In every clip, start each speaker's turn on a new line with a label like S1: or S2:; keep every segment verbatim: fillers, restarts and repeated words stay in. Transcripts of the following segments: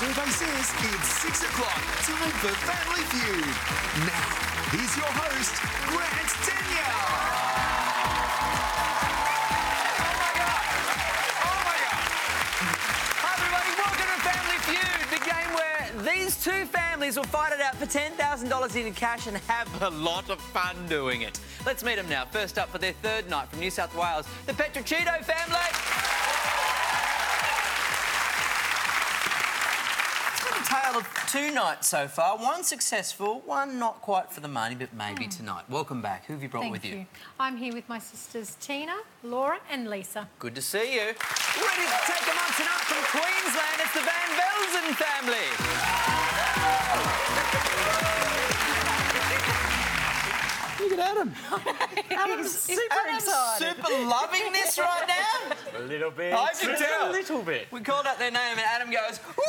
S1: survey says it's six o'clock. Time for Family Feud. Now, here's your host, Grant Denyer.
S2: Oh my God! Oh my God! Hi everybody, welcome to Family Feud, the game where these two families will fight it out for ten thousand dollars in cash and have a lot of fun doing it. Let's meet them now. First up for their third night from New South Wales, the Petrocchito family. Tale of two nights so far. One successful, one not quite for the money, but maybe mm. tonight. Welcome back. Who have you brought
S3: Thank
S2: with you?
S3: you? I'm here with my sisters Tina, Laura and Lisa.
S2: Good to see you. Ready to take them on tonight from Queensland, it's the Van Velzen family. Look at Adam.
S3: Adam's super
S2: Adam's
S3: excited.
S2: super loving this right now.
S4: A little bit.
S2: I can tell.
S4: A little bit.
S2: We called out their name and Adam goes, woo!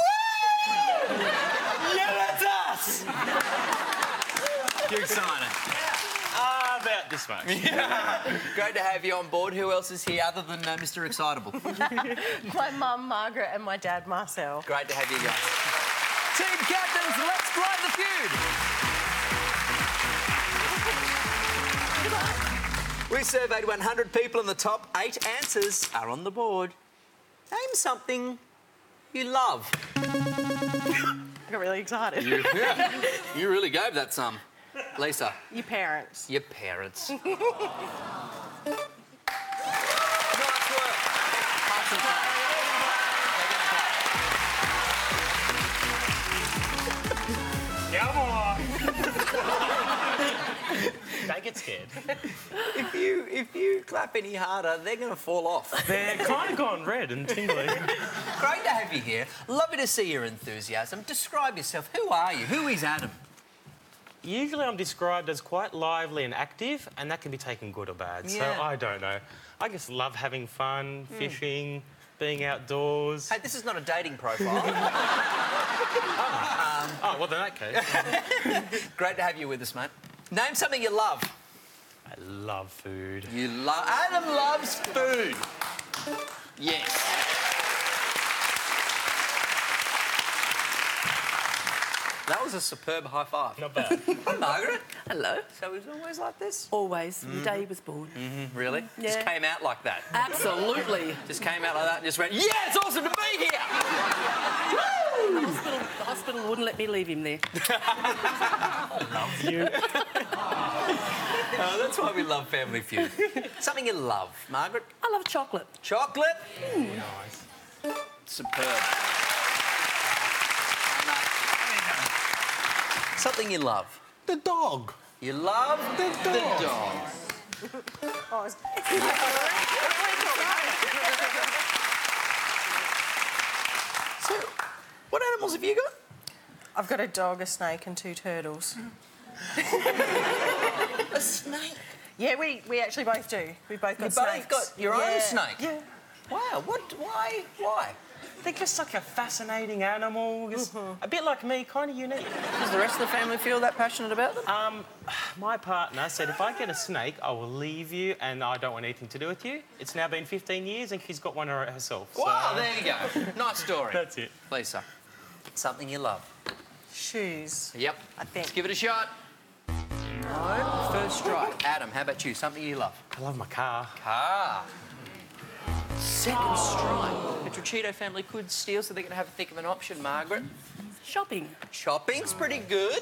S2: Yeah, that's us! You're excited.
S4: Ah, uh, about this much.
S2: Yeah. Great to have you on board. Who else is here other than uh, Mister Excitable?
S5: My mum, Margaret, and my dad, Marcel.
S2: Great to have you guys. Team captains, let's blind the feud. We surveyed one hundred people and the top eight answers are on the board. Name something you love.
S5: I got really excited.
S2: You, yeah. You really gave that some. Lisa.
S5: Your parents.
S2: Your parents. Nice work. Pass some time.
S4: Come on. Don't get scared.
S2: If you if you clap any harder, they're going to fall off.
S4: They're kind of gone red and tingly.
S2: Great to have you here. Lovely to see your enthusiasm. Describe yourself. Who are you? Who is Adam?
S4: Usually I'm described as quite lively and active, and that can be taken good or bad.
S2: Yeah.
S4: So I don't know. I just love having fun, fishing, being outdoors.
S2: Hey, this is not a dating profile.
S4: oh. Um, oh, well, in that case.
S2: Great to have you with us, mate. Name something you love.
S4: I love food.
S2: You love... Adam loves food. Yes. That was a superb high five.
S4: Not bad.
S2: Hi, Margaret.
S5: Hello.
S2: So it was always like this?
S5: Always, from the day he was born.
S2: Mm-hmm. Really?
S5: Yeah.
S2: Just came out like that?
S5: Absolutely.
S2: Just came out like that and just went, yeah, it's awesome to be here!
S5: The hospital, the hospital wouldn't let me leave him there.
S4: Love you.
S2: Oh, that's why we love Family Feud. Something you love, Margaret?
S5: I love chocolate.
S2: Chocolate?
S5: Mm.
S4: Nice.
S2: Superb. Something you love.
S4: The dog.
S2: You love
S4: the dog.
S2: The dog.
S5: Oh, it's...
S2: So, what animals have you got?
S5: I've got a dog, a snake, and two turtles.
S2: A snake?
S5: Yeah, we, we actually both do. We both got
S2: You
S5: snakes.
S2: both got your
S5: yeah.
S2: own snake?
S5: Yeah.
S2: Wow, what, why, why?
S4: They're just like a fascinating animal. Just
S5: Mm-hmm.
S4: a bit like me, kind of unique.
S2: Does the rest of the family feel that passionate about them?
S4: Um, my partner said if I get a snake, I will leave you and I don't want anything to do with you. It's now been fifteen years and she's got one herself.
S2: Wow,
S4: so...
S2: there you go. Nice story.
S4: That's it.
S2: Lisa, something you love.
S5: Shoes.
S2: Yep.
S5: I think.
S2: Let's give it a shot. No. First strike. Adam, how about you? Something you love?
S4: I love my car.
S2: Car. Second strike. Petrocchito family could steal, so they're going to have a thick of an option, Margaret.
S5: Shopping.
S2: Shopping's pretty good.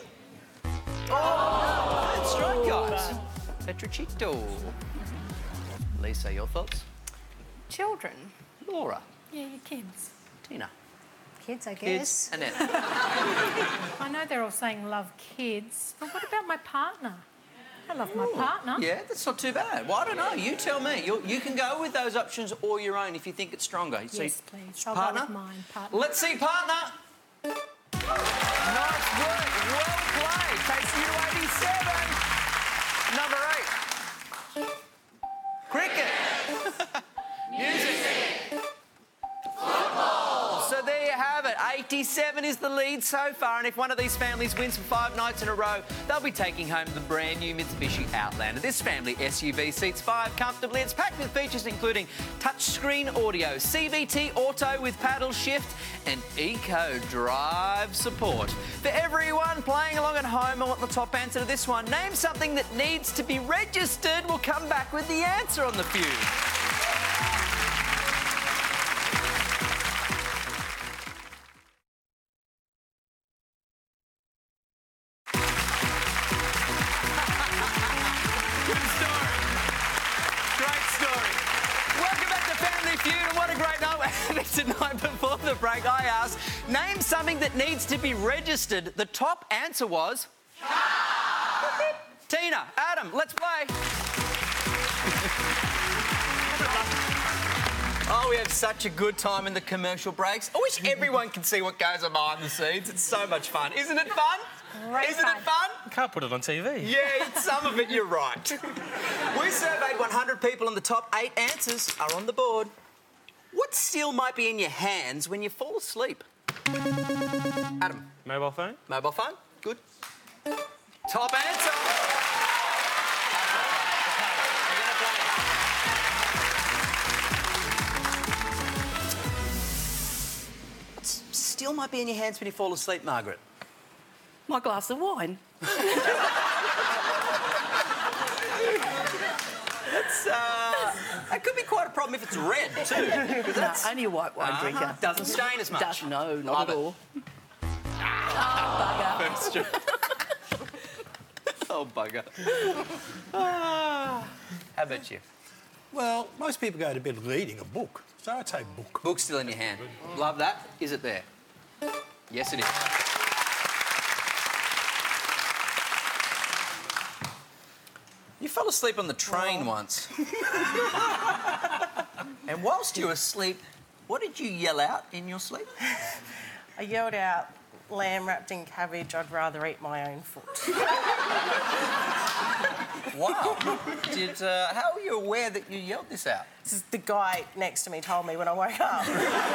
S2: Oh, third strike, guys. Petrocchito. Lisa, your thoughts?
S3: Children.
S2: Laura.
S3: Yeah, your kids.
S2: Tina.
S3: Kids, I
S2: Kids.
S3: guess.
S2: Annette.
S3: I know they're all saying love kids, but what about my partner? I love my partner.
S2: Yeah, that's not too bad. Well, I don't know. You tell me. You, you can go with those options or your own if you think it's stronger.
S3: Yes,
S2: See,
S3: please. I'll
S2: partner?
S3: go with mine. Partner.
S2: Let's see, partner. Nice work. Well played. Takes you to eighty-seven. Number eight. Cricket. Music. So there you have it. eighty-seven is the lead so far, and if one of these families wins for five nights in a row, they'll be taking home the brand new Mitsubishi Outlander. This family S U V seats five comfortably. It's packed with features including touchscreen audio, C V T auto with paddle shift, and Eco Drive support. For everyone playing along at home, I want the top answer to this one. Name something that needs to be registered. We'll come back with the answer on the feud. Tonight before the break, I asked, name something that needs to be registered. The top answer was... Tina, Adam, let's play. Oh, we have such a good time in the commercial breaks. I wish everyone could see what goes on behind the scenes. It's so much fun. Isn't it fun?
S3: Great
S2: Isn't
S3: fun.
S2: it fun?
S4: Can't put it on T V.
S2: Yeah, some of it, you're right. We surveyed one hundred people and the top eight answers are on the board. What still might be in your hands when you fall asleep? Adam.
S4: Mobile phone?
S2: Mobile phone? Good. Top answer. What still might be in your hands when you fall asleep, Margaret?
S5: My glass of wine.
S2: That's, uh, that could be quite a problem if it's red, too.
S5: No, only a white wine
S2: Uh-huh.
S5: drinker.
S2: Doesn't stain as much.
S5: Does, no, not
S2: Love
S5: at
S2: it.
S5: all.
S2: Bugger. Oh, bugger. Ah. How about you?
S6: Well, most people go to bed reading a book, so I'd say book.
S2: Book's still in your hand. Love that. Is it there? Yes, it is. You fell asleep on the train once. And whilst you were asleep, what did you yell out in your sleep?
S7: I yelled out, lamb wrapped in cabbage, I'd rather eat my own foot.
S2: Wow. Did, uh, how were you aware that you yelled this out?
S7: This is the guy next to me told me when I woke up.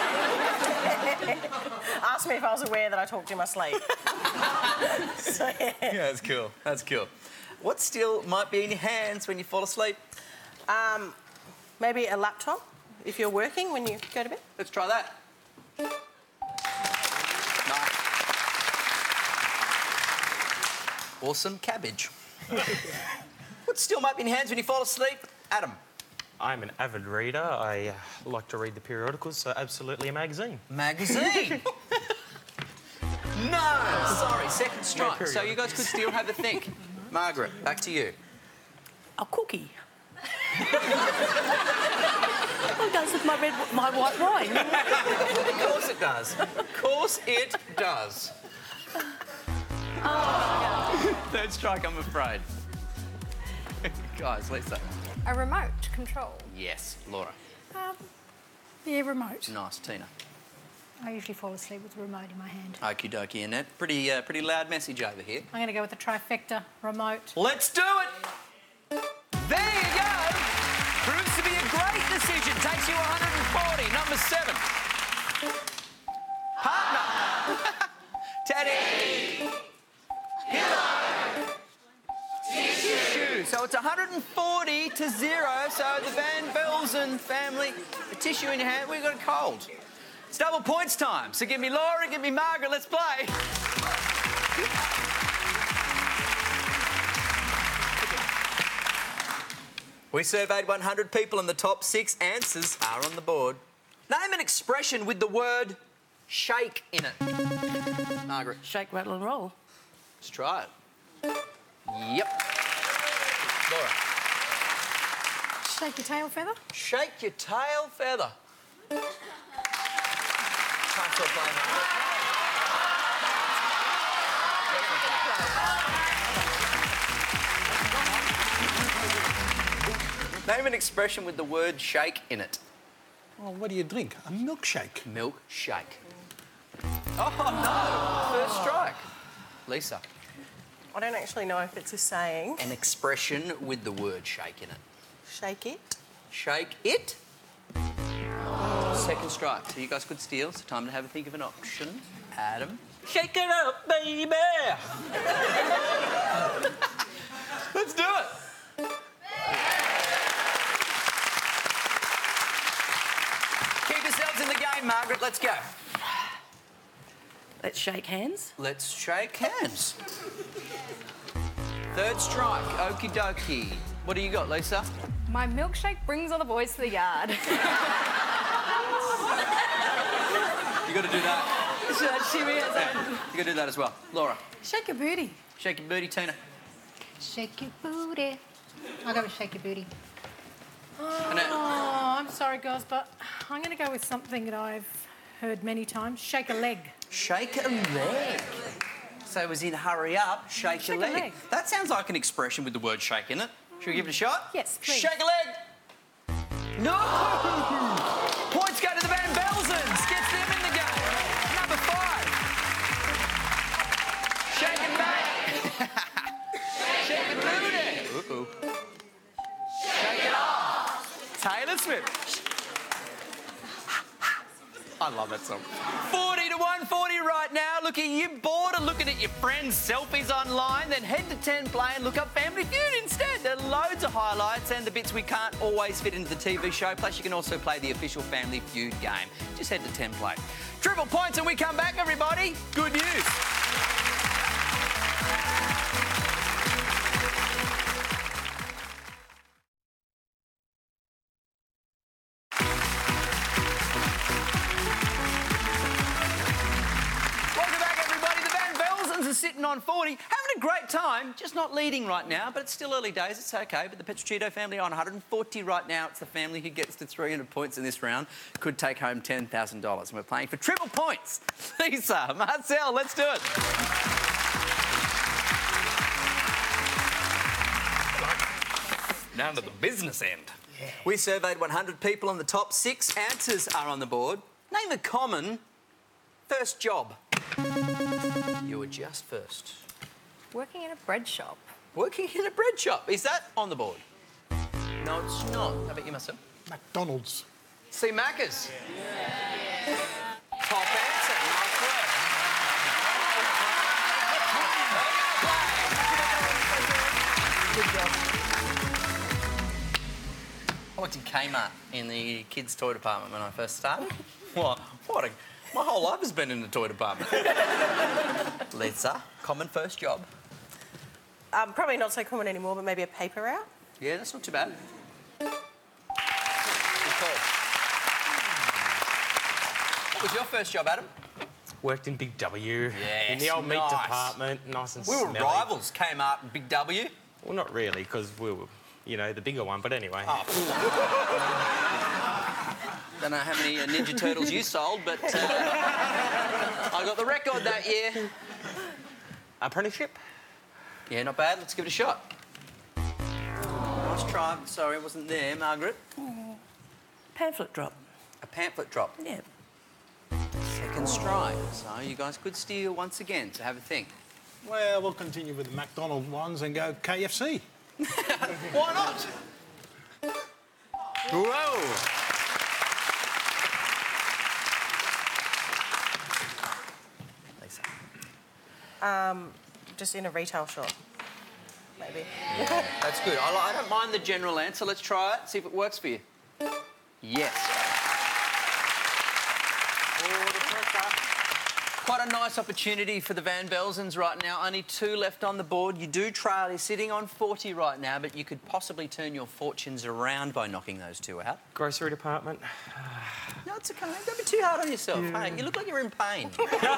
S7: Asked me if I was aware that I talked in my sleep. So, yeah.
S2: Yeah, that's cool. That's cool. What still might be in your hands when you fall asleep?
S7: Um, maybe a laptop, if you're working when you go to bed.
S2: Let's try that. Nice. Awesome cabbage. What still might be in your hands when you fall asleep? Adam.
S4: I'm an avid reader. I uh, like to read the periodicals, so absolutely a magazine.
S2: Magazine. No! Sorry, second strike. So you guys could still have a think. Margaret, back to you.
S5: A cookie. What does with my red, my white wine?
S2: Of course it does. Of course it does. Oh. Third strike, I'm afraid. Guys, Lisa.
S8: A remote control.
S2: Yes, Laura.
S3: Um, yeah, remote.
S2: Nice, Tina.
S3: I usually fall asleep with the remote in my hand.
S2: Okie dokie, Annette. Pretty, uh, pretty loud message over here.
S3: I'm going to go with the trifecta remote.
S2: Let's do it! There you go! Proves to be a great decision. Takes you one hundred forty. Number seven. Partner. Teddy. Pillow. Tissue. So it's one hundred forty to zero. So the Van Belsen family, the tissue in your hand, we've got a cold. It's double points time. So give me Laura, give me Margaret. Let's play. We surveyed one hundred people and the top six answers are on the board. Name an expression with the word shake in it. Margaret.
S5: Shake, rattle and roll.
S2: Let's try it. Yep. Laura.
S3: Shake your tail feather.
S2: Shake your tail feather. Can't stop playing, Margaret. Name an expression with the word shake in it.
S6: Well, what do you drink? A milkshake.
S2: Milkshake. Oh, no. First strike. Lisa.
S7: I don't actually know if it's a saying.
S2: An expression with the word shake in it.
S7: Shake it.
S2: Shake it. Second strike. So you guys could steal. So time to have a think of an option. Adam. Shake it up, baby. Let's do it. Keep yourselves in the game, Margaret. Let's go.
S5: Let's shake hands.
S2: Let's shake hands. Third strike, okie dokie. What do you got, Lisa?
S8: My milkshake brings all the boys to the yard.
S2: You got to do that.
S8: Should I shimmy it?
S2: You got to do that as well. Laura,
S3: Shake your booty.
S2: shake your booty. Tina.
S3: Shake your booty. I'll go with shake your booty.
S2: Annette.
S3: Oh, I'm sorry, girls, but I'm going to go with something that I've heard many times. Shake a leg.
S2: Shake a leg. So it was in hurry up, shake,
S3: Shake
S2: a,
S3: a
S2: leg.
S3: leg.
S2: That sounds like an expression with the word shake in it. Should we give it a shot?
S3: Yes, please.
S2: Shake a leg. No! Points go to the Van Belsens. Gets them in the game. Number five. Shake it back. Shake it booty. Uh-oh. Shake it off. Taylor Swift. I love that song. forty to one forty right now. Look, are you bored of looking at your friends' selfies online? Then head to ten Play and look up Family Feud instead. There are loads of highlights and the bits we can't always fit into the T V show. Plus, you can also play the official Family Feud game. Just head to ten Play. Triple points and we come back, everybody. Good news. Sitting on forty, having a great time, just not leading right now, but it's still early days, it's okay. But the Petrocito family are on one hundred forty right now. It's the family who gets to three hundred points in this round, could take home ten thousand dollars. And we're playing for triple points. Lisa, Marcel, let's do it. Down to the business end. Yeah. We surveyed one hundred people and the top six answers are on the board. Name a common first job. You were just first.
S8: Working in a bread shop.
S2: Working in a bread shop. Is that on the board? No, it's not. How about you, Marcel?
S6: McDonald's.
S2: See Macca's. Yeah. Top answer. Nice work. Good job. I worked in Kmart in the kids' toy department when I first started. What? What a... My whole life has been in the toy department. Lisa, common first job?
S7: Um, probably not so common anymore, but maybe a paper route.
S2: Yeah, that's not too bad. Good call. What was your first job, Adam?
S4: Worked in Big W.
S2: Yes,
S4: in the old meat
S2: nice.
S4: department, nice and
S2: We were
S4: smelly.
S2: rivals, Kmart and Big W.
S4: Well, not really, because we were, you know, the bigger one, but anyway.
S2: Oh. Don't know how many uh, Ninja Turtles you sold, but uh, I got the record that year.
S4: Apprenticeship?
S2: Yeah, not bad. Let's give it a shot. Nice try. Sorry, I wasn't there, Margaret.
S5: Pamphlet drop.
S2: A pamphlet drop.
S5: Yeah.
S2: Second strike. So you guys could steal once again, so have a think.
S6: Well, we'll continue with the McDonald's ones and go K F C.
S2: Why not? Whoa! Lisa.
S7: Um, just in a retail shop, maybe.
S2: Yeah, that's good. I, I don't mind the general answer. Let's try it, see if it works for you. Yes. Quite a nice opportunity for the Van Belsens right now. Only two left on the board. You do trail. You're sitting on forty right now, but you could possibly turn your fortunes around by knocking those two out.
S4: Grocery department.
S2: No, it's okay. Don't be too hard on yourself. Yeah. Hey, you look like you're in pain.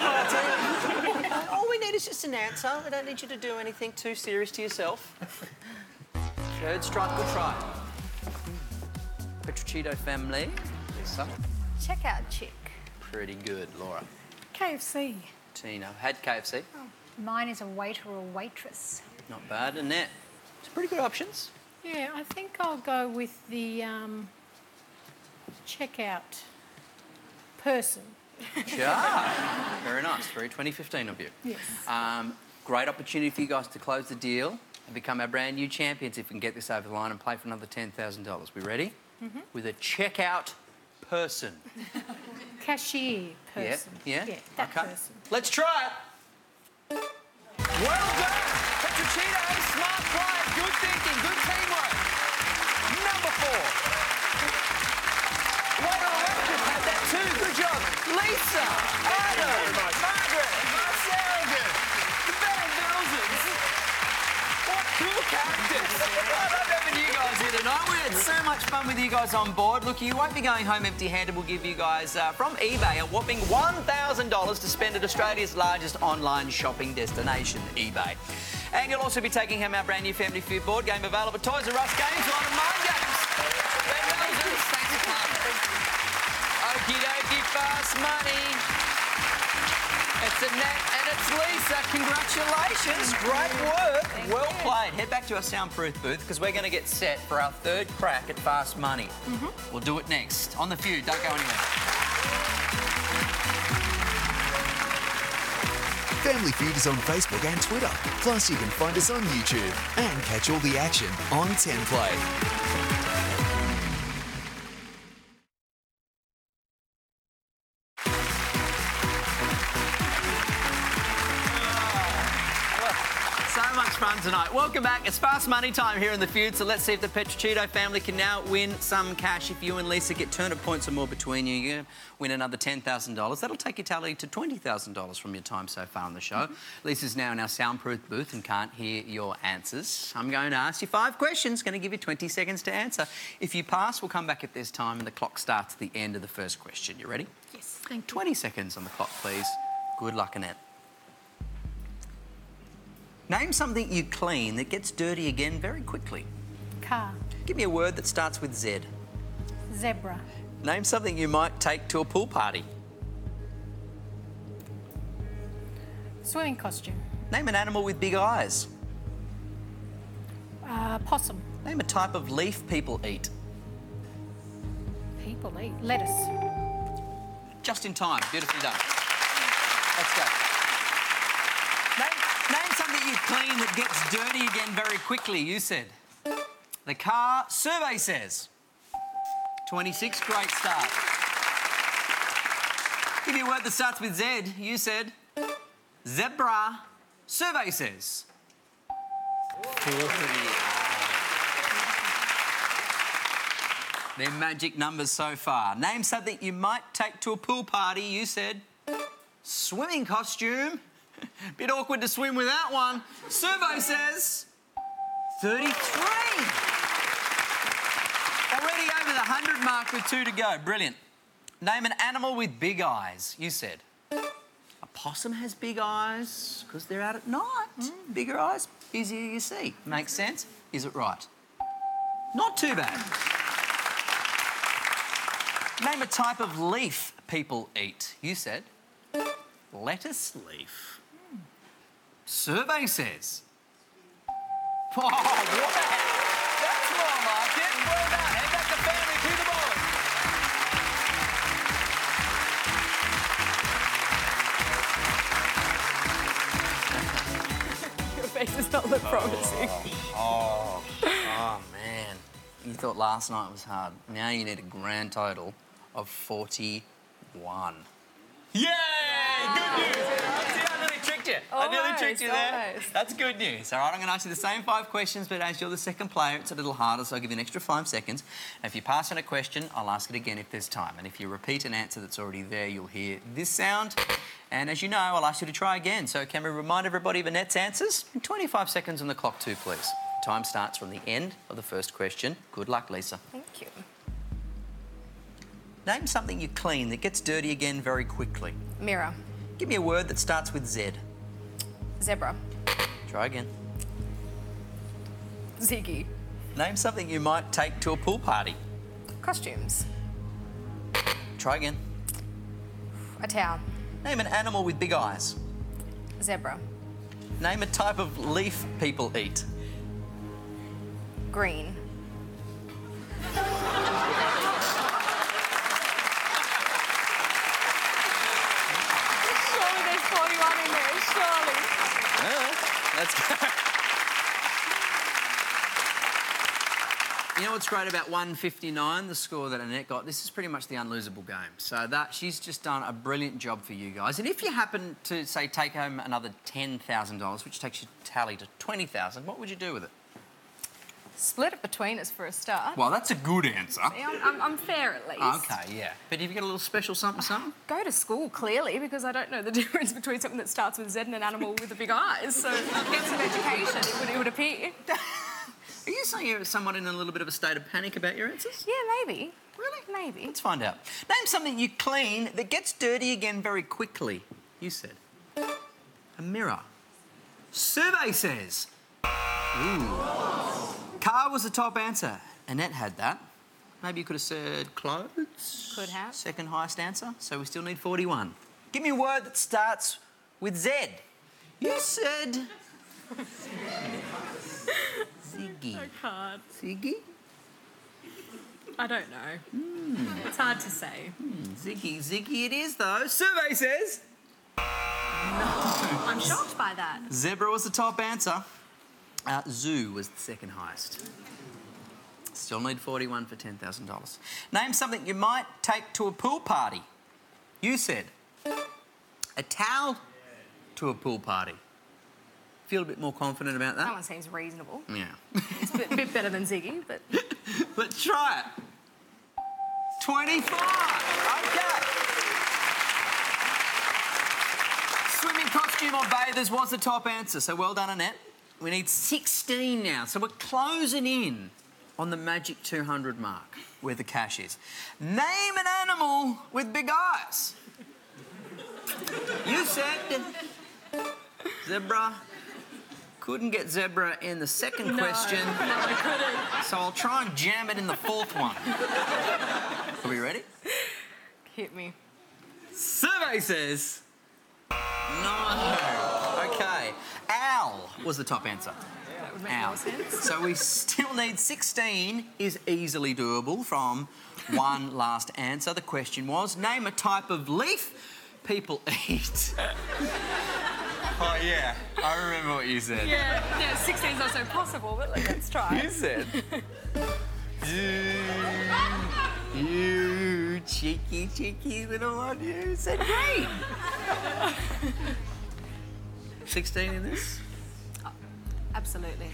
S2: All we need is just an answer. We don't need you to do anything too serious to yourself. Third strike, good try. Petrocito family. Lisa.
S8: Checkout chick.
S2: Pretty good, Laura.
S3: K F C.
S2: Tina. Had K F C.
S3: Oh, mine is a waiter or waitress.
S2: Not bad. Annette. It's pretty good options.
S3: Yeah, I think I'll go with the um, checkout person.
S2: Sure. Very nice. Very twenty fifteen of you.
S3: Yes.
S2: Um, great opportunity for you guys to close the deal and become our brand new champions if we can get this over the line and play for another ten thousand dollars. We ready? Mm-hmm. With a checkout person.
S3: Cashier person.
S2: Yeah? Yeah?
S3: Yeah, that
S2: okay.
S3: person.
S2: Let's try it. Well done. Petrocito, smart play, good thinking, good teamwork. Number four. Waiter Electric had that too. Good job. Lisa, Adam, Margaret. much fun with you guys on board. Look, you won't be going home empty-handed. We'll give you guys, uh, from eBay, a whopping one thousand dollars to spend at Australia's largest online shopping destination, eBay. And you'll also be taking home our brand new Family Feud board game available at Toys R Us Games, a lot of mind games. Red Roses, thanks for coming. Okie dokie, fast money. It's Annette and it's Lisa. Congratulations. Great work.
S8: Thank
S2: well
S8: you.
S2: played. Head back to our soundproof booth because we're going to get set for our third crack at Fast Money. Mm-hmm. We'll do it next on The Feud. Don't go anywhere.
S1: Family Feud is on Facebook and Twitter. Plus, you can find us on YouTube and catch all the action on ten play.
S2: So much fun tonight. Welcome back. It's Fast Money time here in The Feud, so let's see if the Petrocito family can now win some cash. If you and Lisa get turnip points or more between you, you win another ten thousand dollars. That'll take your tally to twenty thousand dollars from your time so far on the show. Mm-hmm. Lisa's now in our soundproof booth and can't hear your answers. I'm going to ask you five questions, going to give you twenty seconds to answer. If you pass, we'll come back at this time and the clock starts at the end of the first question. You ready?
S3: Yes, thank you.
S2: twenty seconds on the clock, please. Good luck, Annette. Name something you clean that gets dirty again very quickly.
S3: Car.
S2: Give me a word that starts with Z.
S3: Zebra.
S2: Name something you might take to a pool party.
S3: Swimming costume.
S2: Name an animal with big eyes.
S3: Uh, possum.
S2: Name a type of leaf people eat.
S3: People eat. Lettuce.
S2: Just in time. Beautifully done. Let's go. Name, name something you clean that gets dirty again very quickly. You said. The car. Survey says. twenty-six. Great start. Give me a word that starts with Z. You said. Zebra. Survey says. forty. They're magic numbers so far. Name something you might take to a pool party. You said swimming costume. Bit awkward to swim without one. Survey says thirty-three. Already over the one hundred mark with two to go. Brilliant. Name an animal with big eyes. You said a possum has big eyes because they're out at night. Mm. Bigger eyes, easier you see. Makes sense? Is it right? Not too bad. Name a type of leaf people eat. You said lettuce leaf. Survey says. Oh, wow. That's more like it. Well done. Head back to family to the board.
S8: Your face does not look promising.
S2: Oh, oh, man. You thought last night was hard. Now you need a grand total of forty-one. Yay! Good news! See, I nearly tricked you. I nearly
S8: Almost,
S2: tricked you there.
S8: almost.
S2: That's good news. All right, I'm going to ask you the same five questions, but as you're the second player, it's a little harder, so I'll give you an extra five seconds. And if you pass on a question, I'll ask it again if there's time. And if you repeat an answer that's already there, you'll hear this sound. And as you know, I'll ask you to try again. So can we remind everybody of Annette's answers? And twenty-five seconds on the clock too, please. Time starts from the end of the first question. Good luck, Lisa.
S8: Thank you.
S2: Name something you clean that gets dirty again very quickly.
S8: Mirror.
S2: Give me a word that starts with Z.
S8: Zebra.
S2: Try again.
S8: Ziggy.
S2: Name something you might take to a pool party.
S8: Costumes.
S2: Try again.
S8: A towel.
S2: Name an animal with big eyes.
S8: Zebra.
S2: Name a type of leaf people eat.
S8: Green. Surely there's forty-one in there, surely.
S2: Well, let's go. You know what's great about one fifty-nine, the score that Annette got? This is pretty much the unlosable game. So that she's just done a brilliant job for you guys. And if you happen to, say, take home another ten thousand dollars, which takes your tally to twenty thousand dollars, what would you do with it?
S8: Split it between us for a start.
S2: Well, that's a good answer.
S8: Yeah, I'm, I'm, I'm fair at least.
S2: Okay, yeah. But have you got a little special something, something?
S8: Go to school, clearly, because I don't know the difference between something that starts with Z and an animal with the big eyes. So get some education, it would, it would appear.
S2: Are you saying you're someone in a little bit of a state of panic about your answers?
S8: Yeah, maybe.
S2: Really?
S8: Maybe.
S2: Let's find out. Name something you clean that gets dirty again very quickly. You said. A mirror. Survey says. Ooh. Car was the top answer. Annette had that. Maybe you could have said clothes.
S8: Could have.
S2: Second highest answer. So we still need forty-one. Give me a word that starts with Z. You said... Ziggy.
S3: I can't.
S2: Ziggy?
S3: I don't know. Mm. It's hard to say.
S2: Mm, Ziggy, Ziggy it is, though. Survey says...
S8: I'm shocked by that.
S2: Zebra was the top answer. Uh, zoo was the second highest. Still need forty-one for ten thousand dollars. Name something you might take to a pool party. You said a towel to a pool party. Feel a bit more confident about that?
S8: That one seems reasonable.
S2: Yeah.
S8: It's a bit, bit better than Ziggy, but...
S2: But try it. twenty-five. OK. Swimming costume or bathers was the top answer, so well done, Annette. We need sixteen now, so we're closing in on the magic two hundred mark, where the cash is. Name an animal with big eyes. You said zebra. Couldn't get zebra in the second
S3: No,
S2: question.
S3: No, I couldn't.
S2: So I'll try and jam it in the fourth one. Are we ready?
S8: Hit me.
S2: Survey says... No. OK. Owl was the top answer.
S8: That would make
S2: Owl.
S8: more sense.
S2: So we still need sixteen, is easily doable from one last answer. The question was, name a type of leaf people eat. Oh, yeah. I remember what you said.
S8: Yeah, yeah, sixteen's not so possible, but like, let's try.
S2: You said... you, you cheeky, cheeky little one, you said great. sixteen in this?
S8: Absolutely.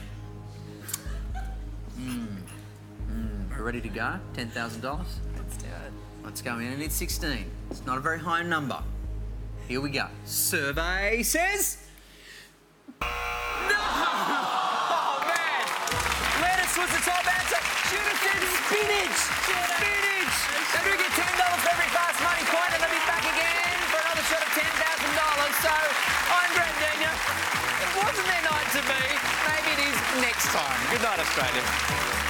S2: Mm. Mm. We're ready to go? ten thousand dollars?
S8: Let's do it.
S2: Let's go in and it's sixteen. It's not a very high number. Here we go. Survey says... No! Oh, man! Lettuce was the top answer. Should have said spinach! Spinach! So do we get ten dollars for every fast money coin and they'll be back again for another shot of ten thousand dollars. So, I'm Grant Daniel. It wasn't their night to be. Maybe it is next time. Good night, Australia.